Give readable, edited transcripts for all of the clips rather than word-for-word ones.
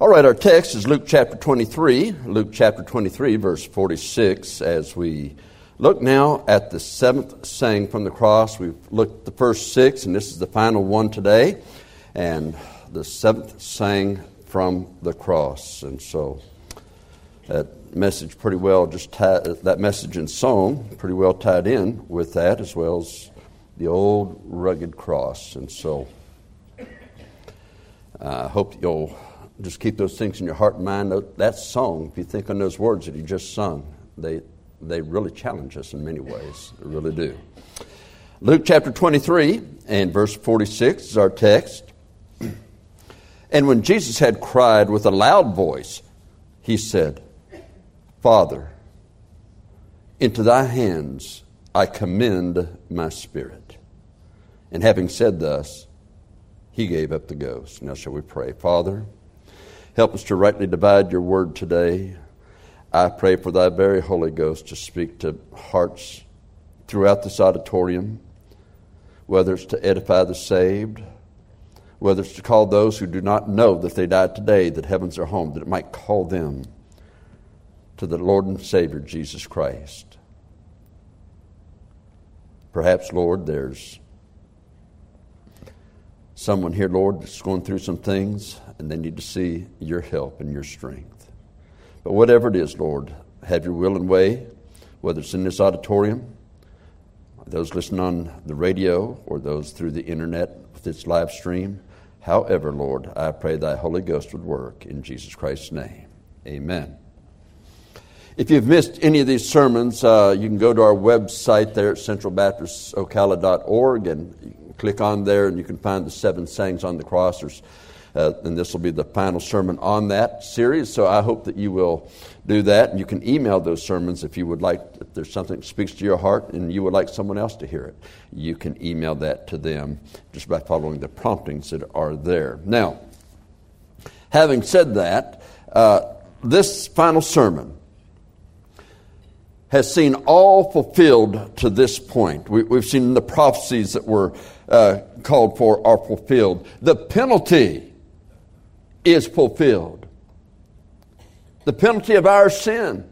All right, our text is Luke chapter 23, verse 46, as we look now at the seventh saying from the cross. We've looked at the first six, and this is the final one today, and the seventh saying from the cross. And so that message pretty well that message in song pretty well tied in with that, as well as the old rugged cross. And so I hope you'll just keep those things in your heart and mind. That song, if you think on those words that he just sung, they really challenge us in many ways. They really do. Luke chapter 23 and verse 46 is our text. And when Jesus had cried with a loud voice, he said, Father, into thy hands I commend my spirit. And having said thus, he gave up the ghost. Now shall we pray? Father, help us to rightly divide your word today. I pray for thy very Holy Ghost to speak to hearts throughout this auditorium, whether it's to edify the saved, whether it's to call those who do not know that they died today, that heaven's their home, that it might call them to the Lord and Savior, Jesus Christ. Perhaps, Lord, there's someone here, Lord, that's going through some things, and they need to see your help and your strength. But whatever it is, Lord, have your will and way, whether it's in this auditorium, those listening on the radio, or those through the internet with its live stream. However, Lord, I pray thy Holy Ghost would work in Jesus Christ's name. Amen. If you've missed any of these sermons, you can go to our website there at centralbaptistocala.org, and you can click on there and you can find the seven sayings on the cross. And this will be the final sermon on that series, so I hope that you will do that. And you can email those sermons if you would like, if there's something that speaks to your heart and you would like someone else to hear it. You can email that to them just by following the promptings that are there. Now, having said that, this final sermon has seen all fulfilled to this point. We've seen the prophecies that were called for are fulfilled. The penalty is fulfilled. The penalty of our sin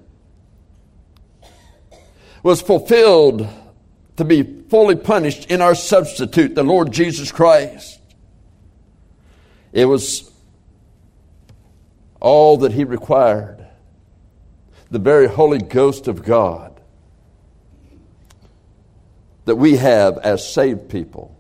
was fulfilled to be fully punished in our substitute, the Lord Jesus Christ. It was all that he required. The very Holy Ghost of God that we have as saved people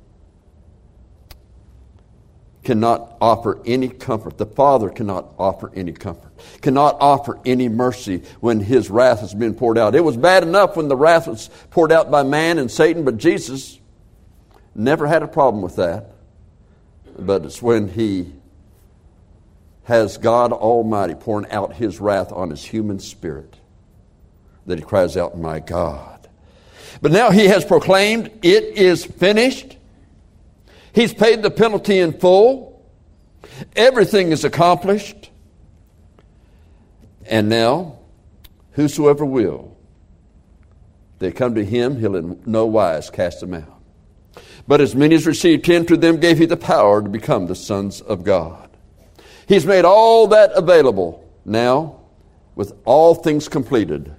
cannot offer any comfort. The Father cannot offer any comfort, cannot offer any mercy when his wrath has been poured out. It was bad enough when the wrath was poured out by man and Satan, but Jesus never had a problem with that. But it's when he has God Almighty pouring out his wrath on his human spirit that he cries out, my God. But now he has proclaimed, it is finished. He's paid the penalty in full. Everything is accomplished. And now, whosoever will, they come to him, he'll in no wise cast them out. But as many as received him, to them gave he the power to become the sons of God. He's made all that available now, with all things completed,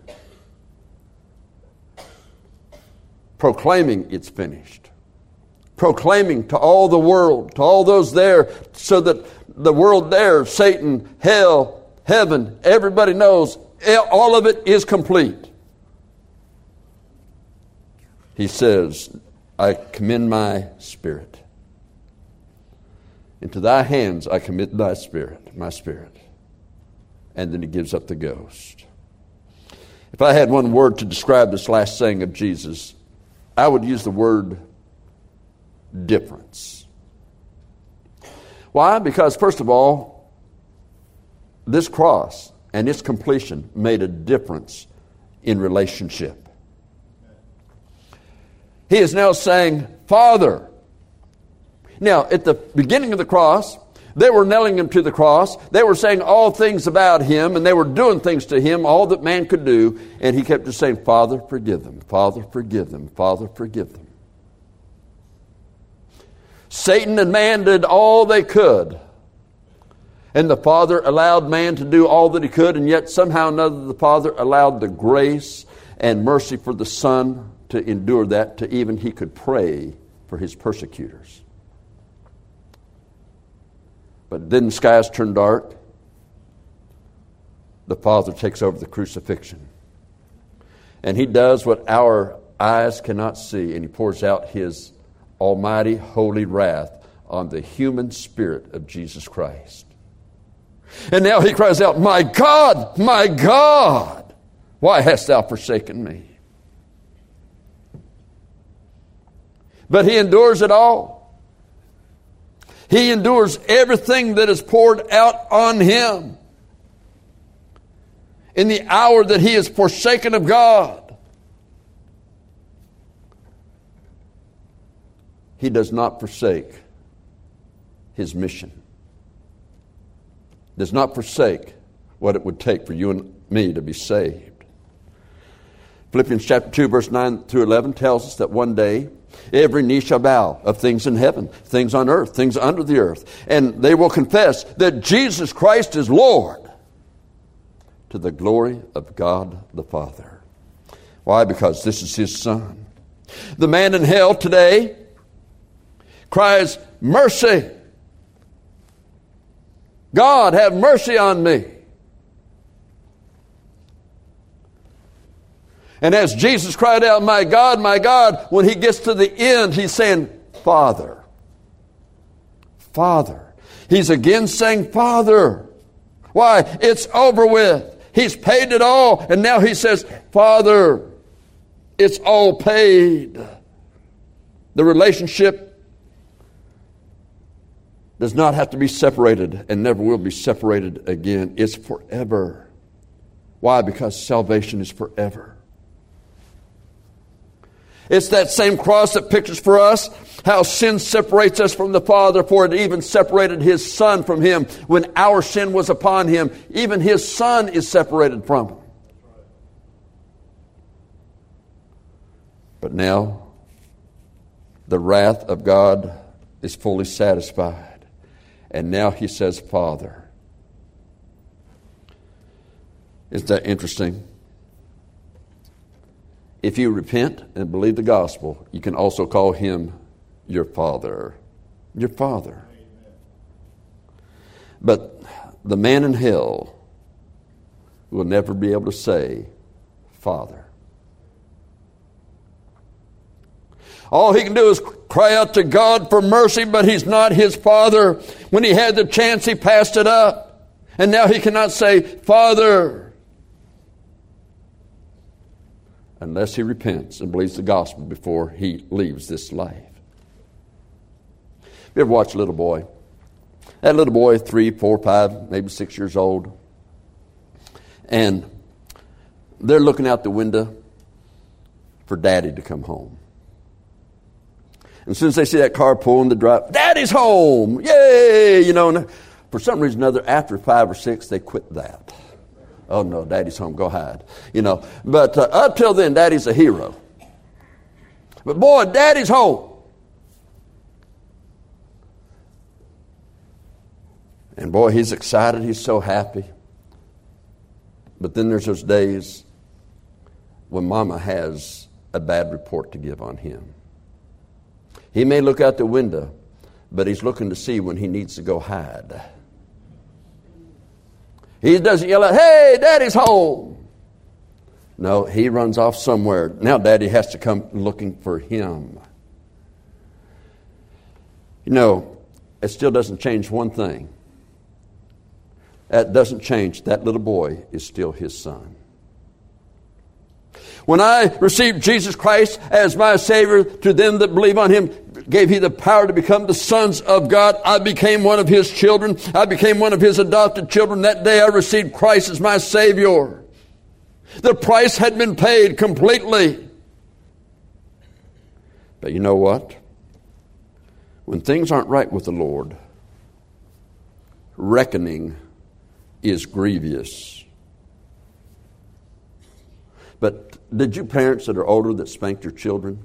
proclaiming it's finished. Proclaiming to all the world, to all those there, so that the world there, Satan, hell, heaven, everybody knows all of it is complete. He says, I commend my spirit. Into thy hands I commit thy spirit, my spirit. And then he gives up the ghost. If I had one word to describe this last saying of Jesus, I would use the word difference. Why? Because first of all, this cross and its completion made a difference in relationship. He is now saying, Father. Now, at the beginning of the cross, they were nailing him to the cross. They were saying all things about him, and they were doing things to him, all that man could do. And he kept just saying, Father, forgive them. Father, forgive them. Father, forgive them. Satan and man did all they could. And the Father allowed man to do all that he could, and yet somehow or another the Father allowed the grace and mercy for the Son to endure that, to even he could pray for his persecutors. But then the skies turn dark. The Father takes over the crucifixion. And he does what our eyes cannot see, and he pours out his almighty, holy wrath on the human spirit of Jesus Christ. And now he cries out, my God, why hast thou forsaken me? But he endures it all. He endures everything that is poured out on him. In the hour that he is forsaken of God, he does not forsake his mission. Does not forsake what it would take for you and me to be saved. Philippians chapter 2, verse 9 through 11 tells us that one day every knee shall bow, of things in heaven, things on earth, things under the earth, and they will confess that Jesus Christ is Lord, to the glory of God the Father. Why? Because this is his Son. The man in hell today cries, mercy. God, have mercy on me. And as Jesus cried out, my God, when he gets to the end, he's saying, Father. Father. He's again saying, Father. Why? It's over with. He's paid it all. And now he says, Father, it's all paid. The relationship does not have to be separated and never will be separated again. It's forever. Why? Because salvation is forever. It's that same cross that pictures for us how sin separates us from the Father, for it even separated his Son from him. When our sin was upon him, even his Son is separated from him. But now, the wrath of God is fully satisfied. And now he says, Father. Isn't that interesting? If you repent and believe the gospel, you can also call him your Father. Your Father. But the man in hell will never be able to say, Father. All he can do is cry out to God for mercy, but he's not his Father. When he had the chance, he passed it up. And now he cannot say, Father, unless he repents and believes the gospel before he leaves this life. You ever watch a little boy? That little boy, 3, 4, 5, maybe 6 years old. And they're looking out the window for Daddy to come home. And as soon as they see that car pulling the drive, Daddy's home! Yay! And for some reason or another, after 5 or 6, they quit that. Oh no, Daddy's home, go hide. But up till then, Daddy's a hero. But boy, Daddy's home. And boy, he's excited, he's so happy. But then there's those days when Mama has a bad report to give on him. He may look out the window, but he's looking to see when he needs to go hide. He doesn't yell out, hey, Daddy's home. No, he runs off somewhere. Now Daddy has to come looking for him. It still doesn't change one thing. That doesn't change. That little boy is still his son. When I received Jesus Christ as my Savior, to them that believe on him, gave he the power to become the sons of God. I became one of his children. I became one of his adopted children. That day I received Christ as my Savior. The price had been paid completely. But you know what? When things aren't right with the Lord, reckoning is grievous. But did you parents that are older that spanked your children,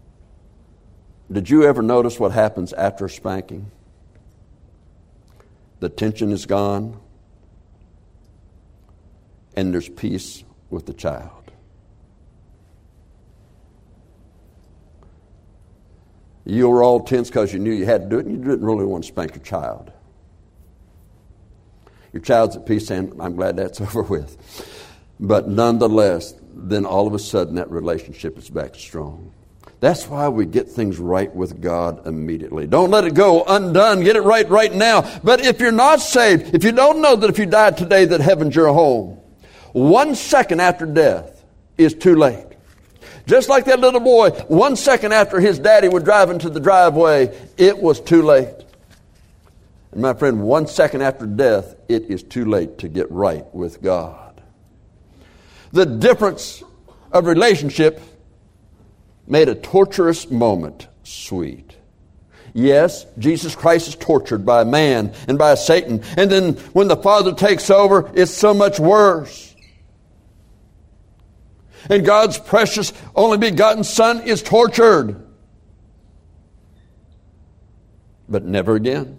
did you ever notice what happens after a spanking? the tension is gone, and there's peace with the child. You were all tense because you knew you had to do it, and you didn't really want to spank your child. Your child's at peace, saying, I'm glad that's over with. But nonetheless, then all of a sudden that relationship is back strong. That's why we get things right with God immediately. Don't let it go undone. Get it right now. But if you're not saved, if you don't know that if you died today that heaven's your home, 1 second after death is too late. Just like that little boy, 1 second after his daddy would drive into the driveway, it was too late. And my friend, 1 second after death, it is too late to get right with God. The difference of relationship made a torturous moment sweet. Yes, Jesus Christ is tortured by man and by Satan. And then when the Father takes over, it's so much worse. And God's precious, only begotten Son is tortured. But never again.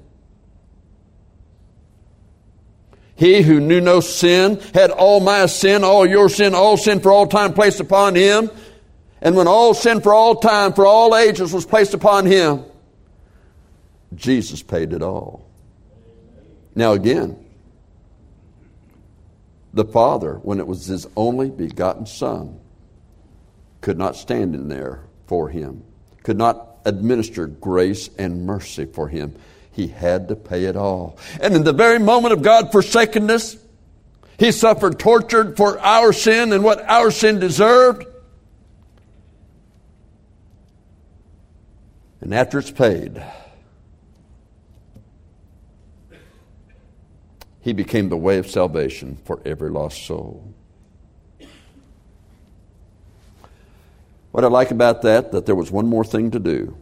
He who knew no sin had all my sin, all your sin, all sin for all time placed upon him. And when all sin for all time, for all ages was placed upon him, Jesus paid it all. Now again, the Father, when it was his only begotten Son, could not stand in there for him, could not administer grace and mercy for him. He had to pay it all. And in the very moment of God forsakenness, he suffered tortured for our sin and what our sin deserved. And after it's paid, he became the way of salvation for every lost soul. What I like about that there was one more thing to do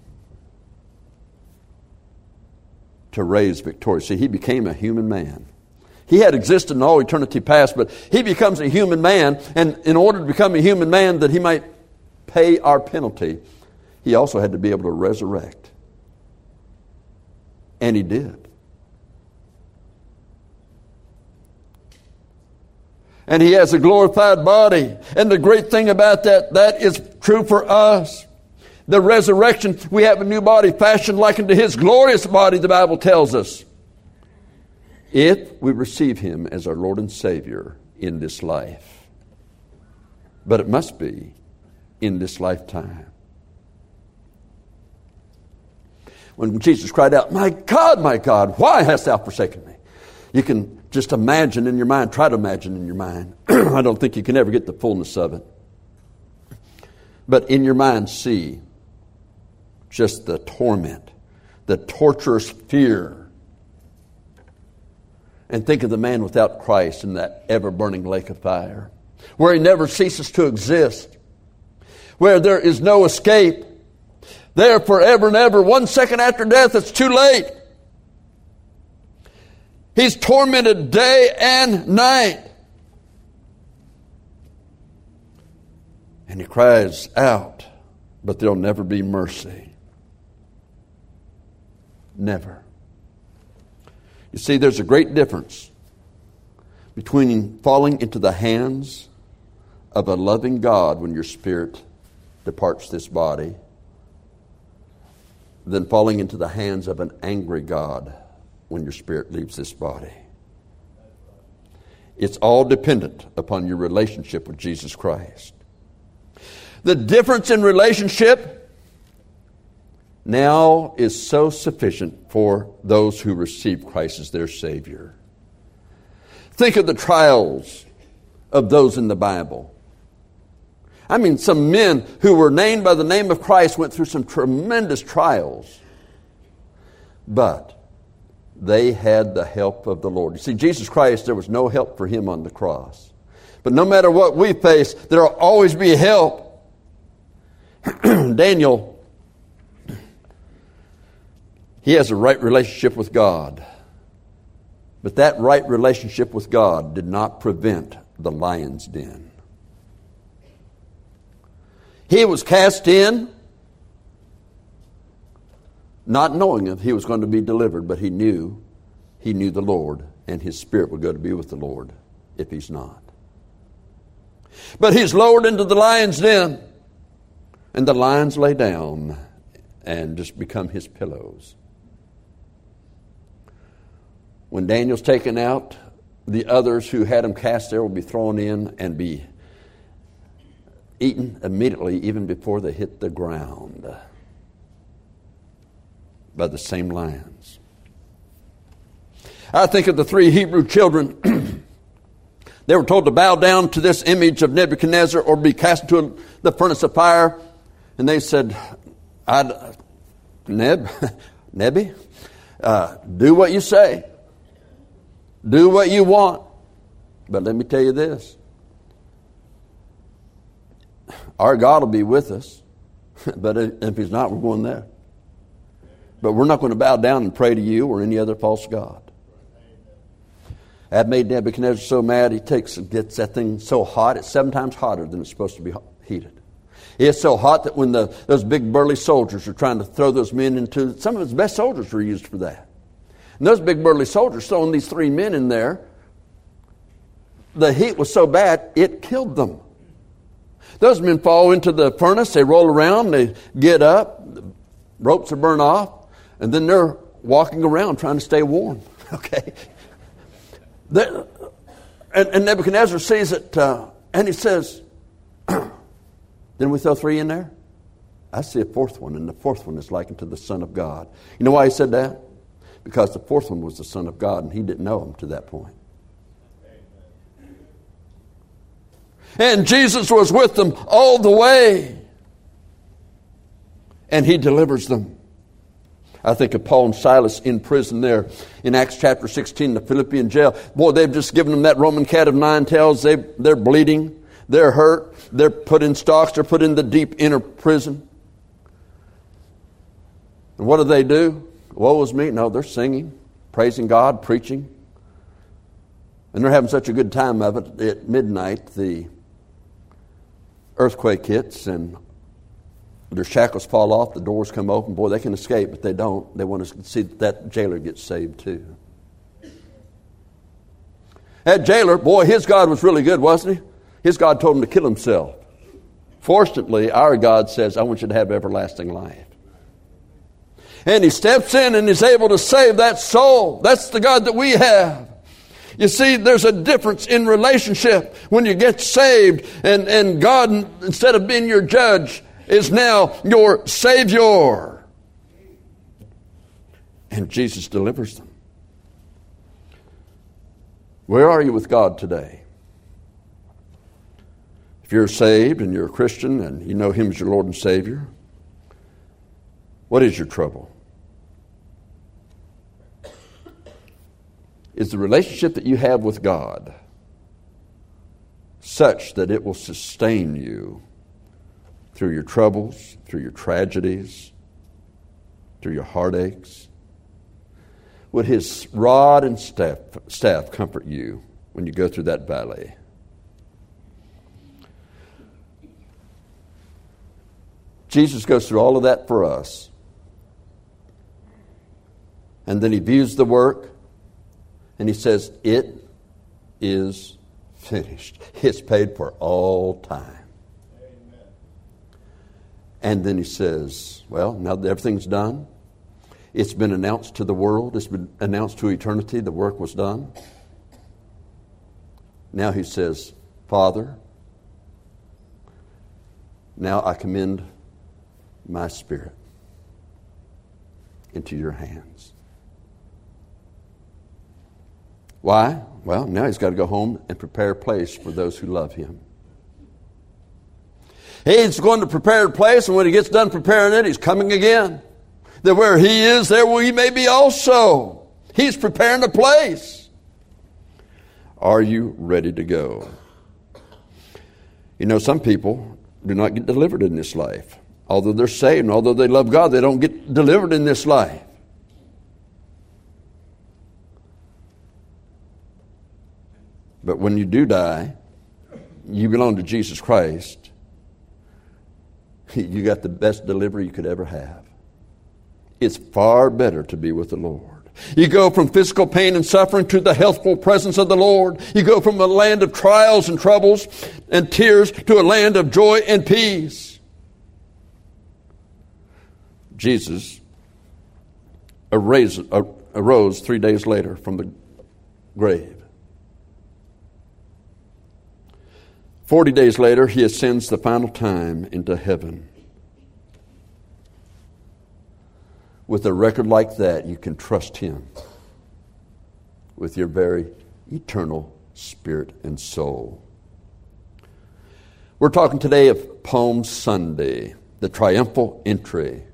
to raise victorious. See, he became a human man. He had existed in all eternity past, but he becomes a human man, and in order to become a human man that he might pay our penalty, he also had to be able to resurrect. And he did. And he has a glorified body. And the great thing about that is true for us. The resurrection, we have a new body fashioned like unto his glorious body, the Bible tells us. If we receive him as our Lord and Savior in this life. But it must be in this lifetime. When Jesus cried out, my God, why hast thou forsaken me? You can just imagine in your mind, try to imagine in your mind. I don't think you can ever get the fullness of it. But in your mind, see just the torment, the torturous fear. And think of the man without Christ in that ever-burning lake of fire, where he never ceases to exist, where there is no escape. There forever and ever, 1 second after death, it's too late. He's tormented day and night. And he cries out, but there'll never be mercy. Never. You see, there's a great difference between falling into the hands of a loving God when your spirit departs this body than falling into the hands of an angry God when your spirit leaves this body. It's all dependent upon your relationship with Jesus Christ. The difference in relationship now is so sufficient for those who receive Christ as their Savior. Think of the trials of those in the Bible. I mean, some men who were named by the name of Christ went through some tremendous trials. But they had the help of the Lord. You see, Jesus Christ, there was no help for him on the cross. But no matter what we face, there will always be help. Daniel, he has a right relationship with God. But that right relationship with God did not prevent the lion's den. He was cast in, not knowing if he was going to be delivered, but he knew he knew the Lord, and his spirit would go to be with the Lord if he's not. But he's lowered into the lion's den, and the lions lay down and just become his pillows. When Daniel's taken out, the others who had him cast there will be thrown in and be eaten immediately, even before they hit the ground, by the same lions. I think of the 3 Hebrew children. They were told to bow down to this image of Nebuchadnezzar or be cast into the furnace of fire. And they said, Nebi, do what you say. Do what you want. But let me tell you this. Our God will be with us. But if he's not, we're going there. But we're not going to bow down and pray to you or any other false god. That made Nebuchadnezzar so mad, he gets that thing so hot, it's 7 times hotter than it's supposed to be heated. It's so hot that when those big burly soldiers are trying to throw those men into, some of his best soldiers were used for that. And those big burly soldiers throwing these 3 men in there, the heat was so bad, it killed them. Those men fall into the furnace, they roll around, they get up, the ropes are burned off, and then they're walking around trying to stay warm. Okay? And Nebuchadnezzar sees it, and he says, didn't we throw 3 in there? I see a 4th one, and the 4th one is likened to the Son of God. You know why he said that? Because the 4th one was the Son of God, and he didn't know him to that point. And Jesus was with them all the way, and he delivers them. I think of Paul and Silas in prison there in Acts chapter 16, the Philippian jail. Boy, they've just given them that Roman cat of 9 tails. They're bleeding. They're hurt. They're put in stocks. They're put in the deep inner prison. And what do? Woe is me. No, they're singing, praising God, preaching. And they're having such a good time of it. At midnight, the earthquake hits and their shackles fall off, the doors come open. Boy, they can escape, but they don't. They want to see that jailer get saved too. That jailer, boy, his God was really good, wasn't he? His God told him to kill himself. Fortunately, our God says, I want you to have everlasting life. And he steps in and is able to save that soul. That's the God that we have. You see, there's a difference in relationship when you get saved and God, instead of being your judge, is now your Savior. And Jesus delivers them. Where are you with God today? If you're saved and you're a Christian and you know Him as your Lord and Savior, what is your trouble? Is the relationship that you have with God such that it will sustain you through your troubles, through your tragedies, through your heartaches? Would His rod and staff comfort you when you go through that valley? Jesus goes through all of that for us. And then He views the work and He says, it is finished. It's paid for all time. Amen. And then He says, well, now that everything's done, it's been announced to the world, it's been announced to eternity, the work was done. Now He says, Father, now I commend my spirit into your hands. Why? Well, now He's got to go home and prepare a place for those who love Him. He's going to prepare a place, and when He gets done preparing it, He's coming again. That where He is, there we may be also. He's preparing a place. Are you ready to go? You know, some people do not get delivered in this life. Although they're saved and although they love God, they don't get delivered in this life. But when you do die, you belong to Jesus Christ. You got the best delivery you could ever have. It's far better to be with the Lord. You go from physical pain and suffering to the healthful presence of the Lord. You go from a land of trials and troubles and tears to a land of joy and peace. Jesus arose 3 days later from the grave. 40 days later, he ascends the final time into heaven. With a record like that, you can trust him with your very eternal spirit and soul. We're talking today of Palm Sunday, the triumphal entry.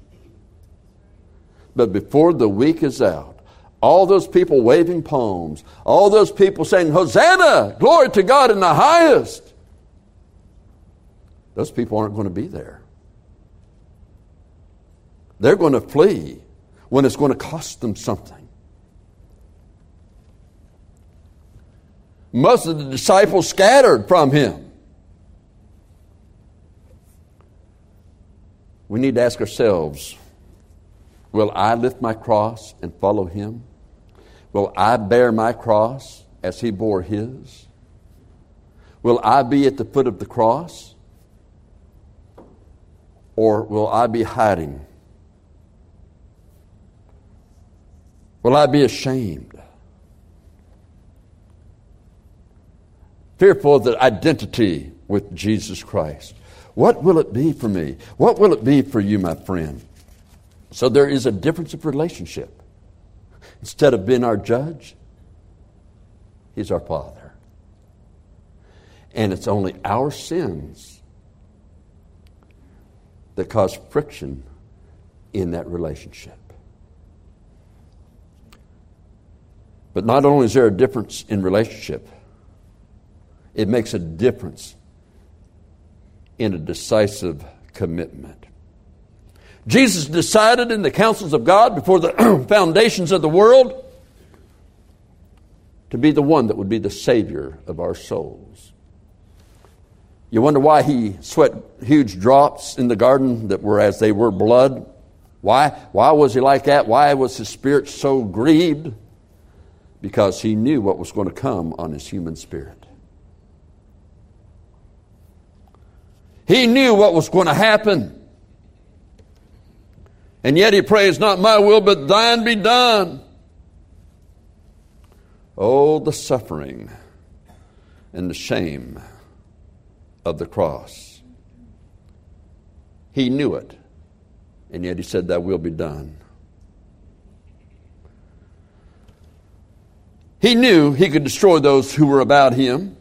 But before the week is out, all those people waving palms, all those people saying, Hosanna, glory to God in the highest, those people aren't going to be there. They're going to flee when it's going to cost them something. Most of the disciples scattered from him. We need to ask ourselves, will I lift my cross and follow him? Will I bear my cross as he bore his? Will I be at the foot of the cross? Or will I be hiding? Will I be ashamed? Fearful of the identity with Jesus Christ. What will it be for me? What will it be for you, my friend? So there is a difference of relationship. Instead of being our judge, he's our Father. And it's only our sins that cause friction in that relationship. But not only is there a difference in relationship, it makes a difference in a decisive commitment. Jesus decided in the counsels of God before the foundations of the world to be the one that would be the Savior of our souls. You wonder why he sweat huge drops in the garden that were as they were blood? Why was he like that? Why was his spirit so grieved? Because he knew what was going to come on his human spirit. He knew what was going to happen. And yet he prays, not my will, but thine be done. Oh, the suffering and the shame of the cross. He knew it. And yet he said, thy will be done. He knew he could destroy those who were about him.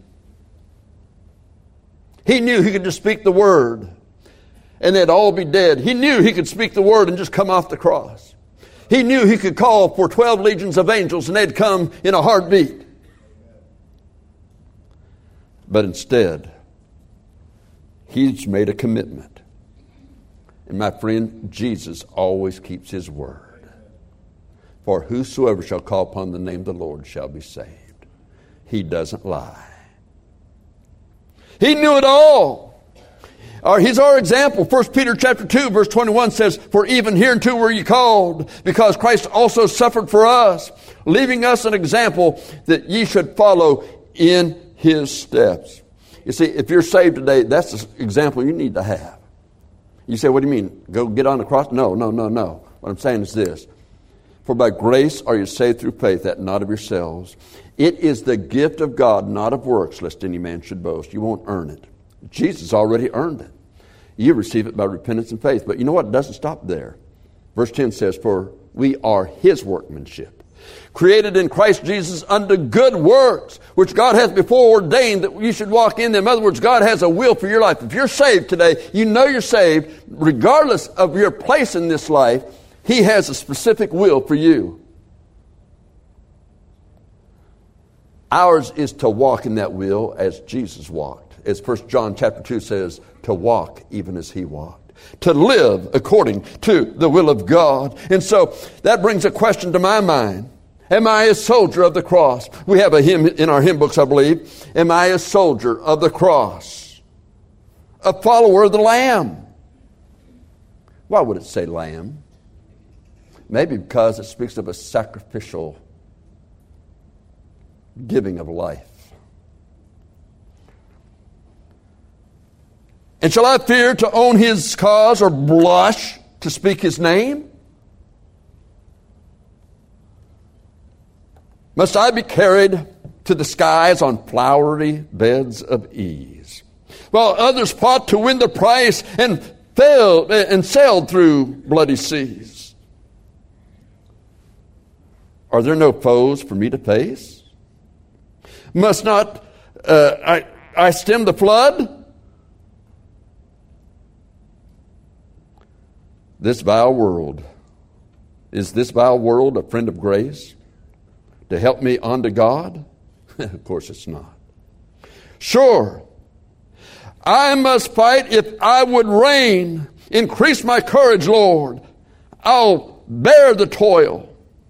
He knew he could just speak the word and they'd all be dead. He knew he could speak the word and just come off the cross. He knew he could call for 12 legions of angels and they'd come in a heartbeat. But instead, he's made a commitment. And my friend, Jesus always keeps his word. For whosoever shall call upon the name of the Lord shall be saved. He doesn't lie. He knew it all. He's our example. 1 Peter chapter 2 verse 21 says, for even hereunto were ye called, because Christ also suffered for us, leaving us an example that ye should follow in his steps. You see, if you're saved today, that's the example you need to have. You say, what do you mean? Go get on the cross? No. What I'm saying is this. For by grace are you saved through faith, that not of yourselves. It is the gift of God, not of works, lest any man should boast. You won't earn it. Jesus already earned it. You receive it by repentance and faith. But you know what? It doesn't stop there. Verse 10 says, for we are his workmanship, created in Christ Jesus unto good works, which God hath before ordained that you should walk in them. In other words, God has a will for your life. If you're saved today, you know you're saved. Regardless of your place in this life, he has a specific will for you. Ours is to walk in that will as Jesus walked. As 1 John chapter 2 says, to walk even as he walked. To live according to the will of God. And so that brings a question to my mind. Am I a soldier of the cross? We have a hymn in our hymn books, I believe. Am I a soldier of the cross? A follower of the Lamb? Why would it say Lamb? Maybe because it speaks of a sacrificial giving of life. And shall I fear to own his cause or blush to speak his name? Must I be carried to the skies on flowery beds of ease, while others fought to win the prize and failed and sailed through bloody seas? Are there no foes for me to face? Must not I stem the flood? Is this vile world a friend of grace to help me on to God? Of course it's not. Sure, I must fight if I would reign. Increase my courage, Lord. I'll bear the toil.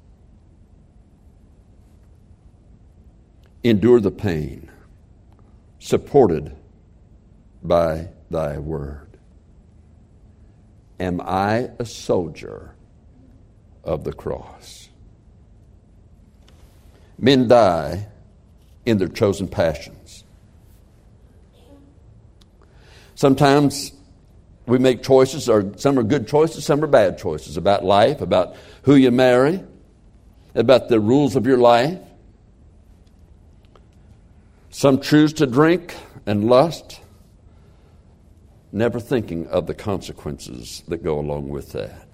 Endure the pain, supported by thy word. Am I a soldier of the cross? Men die in their chosen passions. Sometimes we make choices, or some are good choices, some are bad choices about life, about who you marry, about the rules of your life. Some choose to drink and lust, never thinking of the consequences that go along with that.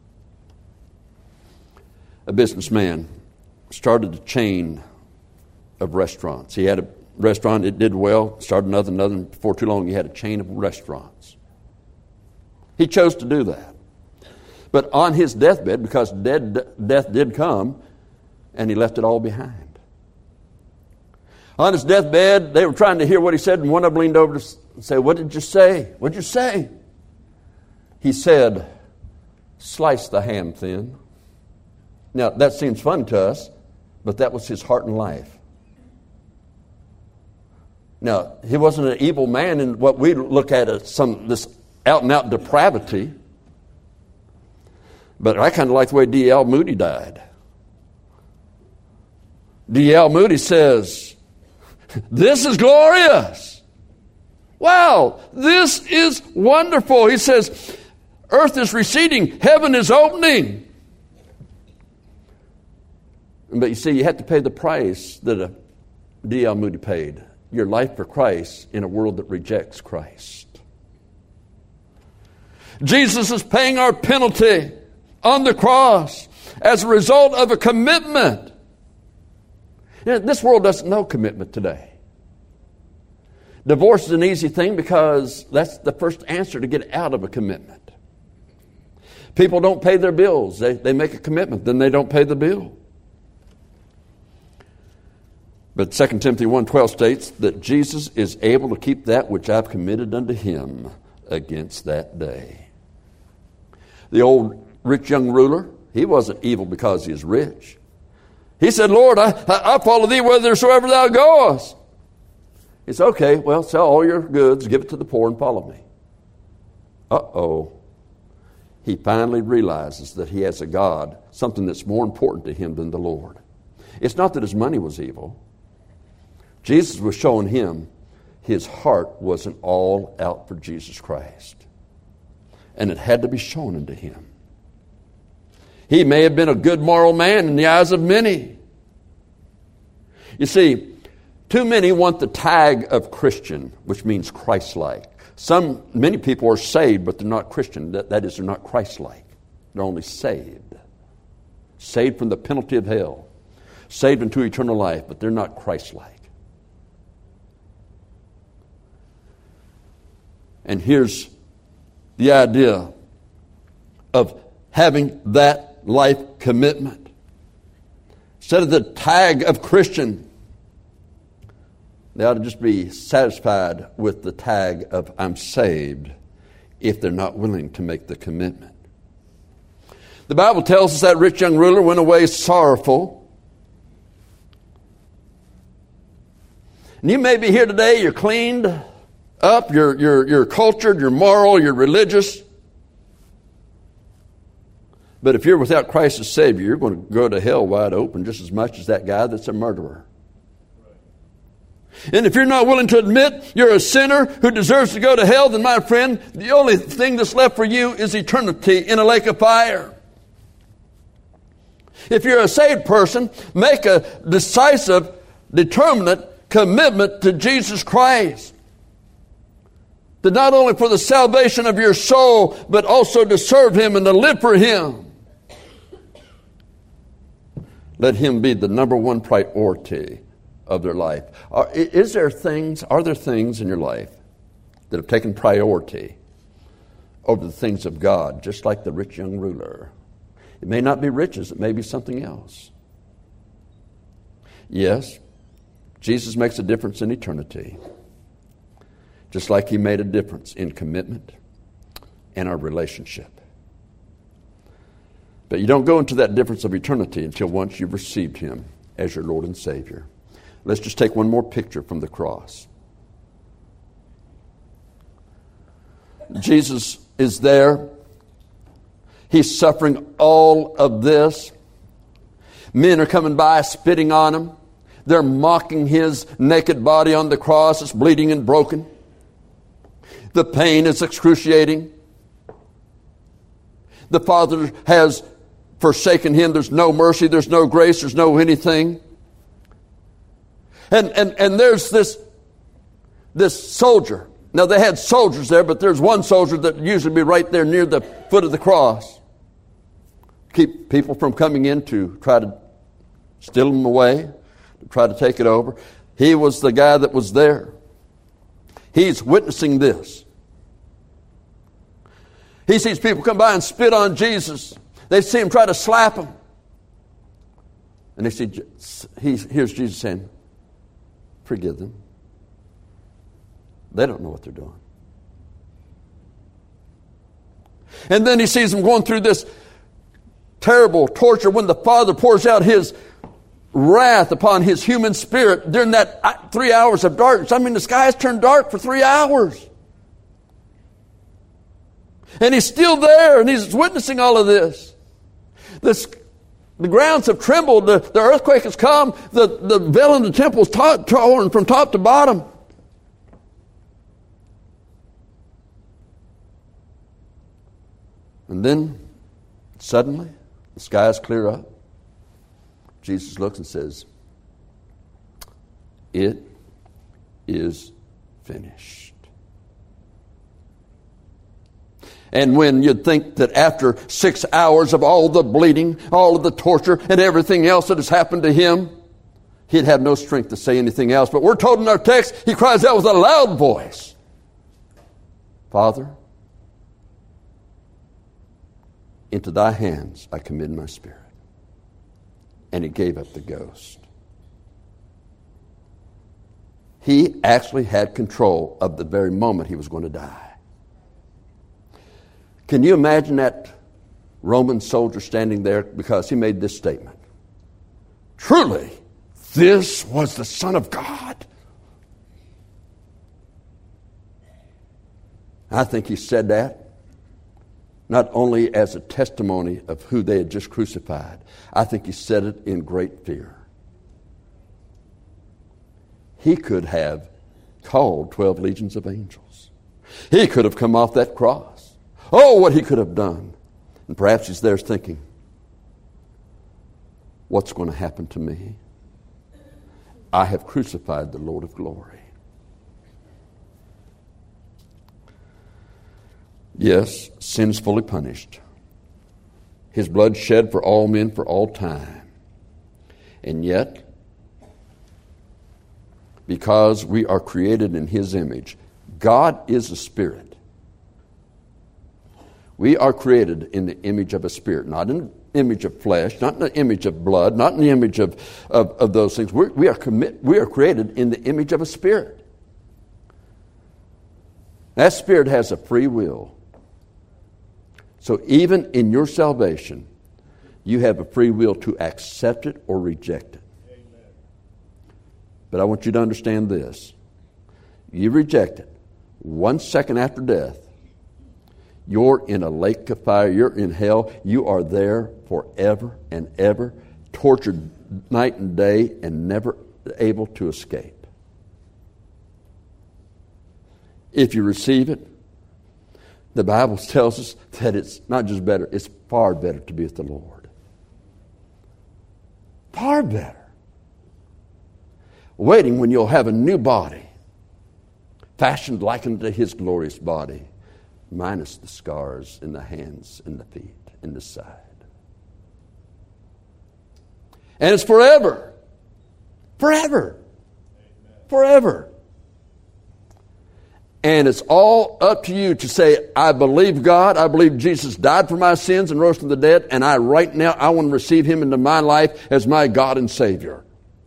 A businessman started a chain of restaurants. He had a restaurant, it did well, started another, and before too long he had a chain of restaurants. He chose to do that. But on his deathbed, because death did come, and he left it all behind. On his deathbed, they were trying to hear what he said, and one of them leaned over to say, "What did you say? What did you say?" He said, "Slice the ham thin." Now, that seems fun to us, but that was his heart and life. Now, he wasn't an evil man in what we look at as this out-and-out depravity, but I kind of like the way D.L. Moody died. D.L. Moody says, "This is glorious. Wow, this is wonderful." He says, "Earth is receding, heaven is opening." But you see, you have to pay the price that D.L. Moody paid. Your life for Christ in a world that rejects Christ. Jesus is paying our penalty on the cross as a result of a commitment. You know, this world doesn't know commitment today. Divorce is an easy thing because that's the first answer to get out of a commitment. People don't pay their bills. They make a commitment, then they don't pay the bill. But 2 Timothy 1:12 states that Jesus is able to keep that which I've committed unto him against that day. The old rich young ruler, he wasn't evil because he is rich. He said, "Lord, I follow thee whithersoever thou goest." He said, "Okay, well, sell all your goods, give it to the poor, and follow me." Uh-oh. He finally realizes that he has a God, something that's more important to him than the Lord. It's not that his money was evil. Jesus was showing him his heart wasn't all out for Jesus Christ. And it had to be shown unto him. He may have been a good moral man in the eyes of many. You see, too many want the tag of Christian, which means Christ-like. Many people are saved, but they're not Christian. That is, they're not Christ-like. They're only saved. Saved from the penalty of hell. Saved into eternal life, but they're not Christ-like. And here's the idea of having that life commitment. Instead of the tag of Christian, they ought to just be satisfied with the tag of I'm saved if they're not willing to make the commitment. The Bible tells us that rich young ruler went away sorrowful. And you may be here today, you're cleaned up, you're cultured, you're moral, you're religious. But if you're without Christ as Savior, you're going to go to hell wide open just as much as that guy that's a murderer. And if you're not willing to admit you're a sinner who deserves to go to hell, then my friend, the only thing that's left for you is eternity in a lake of fire. If you're a saved person, make a decisive, determinate commitment to Jesus Christ. That not only for the salvation of your soul, but also to serve Him and to live for Him. Let Him be the number one priority of their life. Are there things in your life that have taken priority over the things of God, just like the rich young ruler? It may not be riches, it may be something else. Yes, Jesus makes a difference in eternity, just like He made a difference in commitment and our relationship. But you don't go into that difference of eternity until once you've received Him as your Lord and Savior. Let's just take one more picture from the cross. Jesus is there. He's suffering all of this. Men are coming by, spitting on Him. They're mocking His naked body on the cross. It's bleeding and broken. The pain is excruciating. The Father has forsaken Him. There's no mercy. There's no grace. There's no anything. And there's this soldier. Now they had soldiers there, but there's one soldier that usually be right there near the foot of the cross. Keep people from coming in to try to steal them away, to try to take it over. He was the guy that was there. He's witnessing this. He sees people come by and spit on Jesus. They see Him try to slap Him. And he hears Jesus saying, "Forgive them. They don't know what they're doing." And then He sees them going through this terrible torture when the Father pours out His wrath upon His human spirit during that 3 hours of darkness. I mean, the sky has turned dark for 3 hours. And He's still there, and He's witnessing all of this. The grounds have trembled. The earthquake has come. The veil in the temple is torn from top to bottom. And then, suddenly, the skies clear up. Jesus looks and says, "It is finished." And when you'd think that after 6 hours of all the bleeding, all of the torture, and everything else that has happened to Him, He'd have no strength to say anything else. But we're told in our text, He cries out with a loud voice, "Father, into Thy hands I commend my spirit." And He gave up the ghost. He actually had control of the very moment He was going to die. Can you imagine that Roman soldier standing there because he made this statement? "Truly, this was the Son of God." I think he said that not only as a testimony of who they had just crucified. I think he said it in great fear. He could have called 12 legions of angels. He could have come off that cross. Oh, what he could have done. And perhaps he's there thinking, what's going to happen to me? I have crucified the Lord of glory. Yes, sin is fully punished. His blood shed for all men for all time. And yet, because we are created in His image, God is a spirit. We are created in the image of a spirit, not in the image of flesh, not in the image of blood, not in the image of those things. We are created in the image of a spirit. That spirit has a free will. So even in your salvation, you have a free will to accept it or reject it. Amen. But I want you to understand this. You reject it 1 second after death, You're in a lake of fire. You're in hell. You are there forever and ever, tortured night and day and never able to escape. If you receive it, the Bible tells us that it's not just better, it's far better to be with the Lord. Far better. Waiting when you'll have a new body, fashioned like unto His glorious body, minus the scars in the hands and the feet and the side. And it's forever. Forever. Forever. And it's all up to you to say, I believe God, I believe Jesus died for my sins and rose from the dead, and right now I want to receive Him into my life as my God and Savior.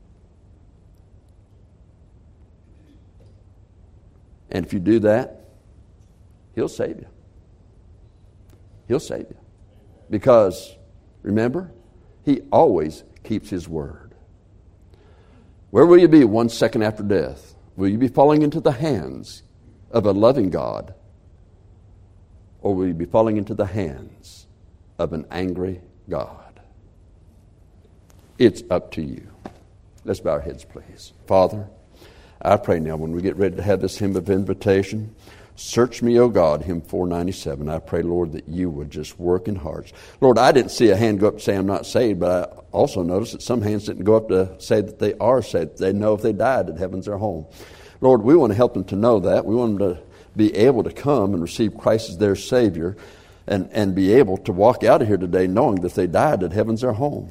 And if you do that, He'll save you. He'll save you. Because, remember, He always keeps His word. Where will you be 1 second after death? Will you be falling into the hands of a loving God, or will you be falling into the hands of an angry God? It's up to you. Let's bow our heads, please. Father, I pray now when we get ready to have this hymn of invitation, search me, O God, hymn 497. I pray, Lord, that you would just work in hearts. Lord, I didn't see a hand go up to say I'm not saved, but I also noticed that some hands didn't go up to say that they are saved. They know if they died that heaven's their home. Lord, we want to help them to know that. We want them to be able to come and receive Christ as their Savior and be able to walk out of here today knowing that if they died, that heaven's their home.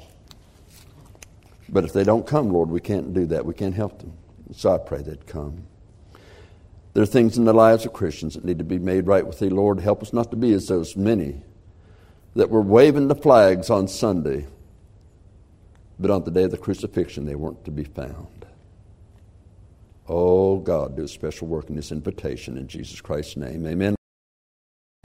But if they don't come, Lord, we can't do that. We can't help them. So I pray they'd come. There are things in the lives of Christians that need to be made right with Thee. Lord, help us not to be as those many that were waving the flags on Sunday, but on the day of the crucifixion they weren't to be found. Oh, God, do a special work in this invitation in Jesus Christ's name. Amen.